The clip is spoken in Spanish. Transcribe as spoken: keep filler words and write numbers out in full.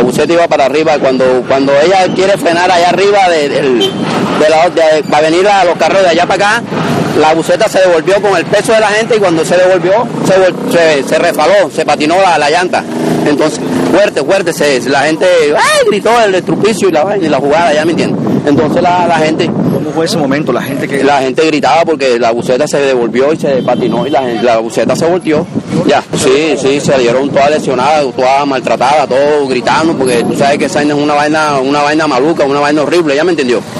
buseta iba para arriba, cuando cuando ella quiere frenar allá arriba, de, de, de la, de, va a venir a los carros de allá para acá, la buseta se devolvió con el peso de la gente y cuando se devolvió, se, se, se refaló, se patinó la, la llanta. Entonces, fuerte, fuerte, se, la gente ¡ay! Gritó el estrupicio y la, y la jugada, ¿ya me entiendes? Entonces la, la gente... ¿Cómo fue ese momento? La gente que... La gente gritaba porque la buseta se devolvió y se patinó y la, la buseta se volteó. Ya, sí, sí, se dieron todas lesionadas, todas maltratadas, todos gritando, porque tú sabes que esa es una vaina, una vaina maluca, una vaina horrible, ¿ya me entendió?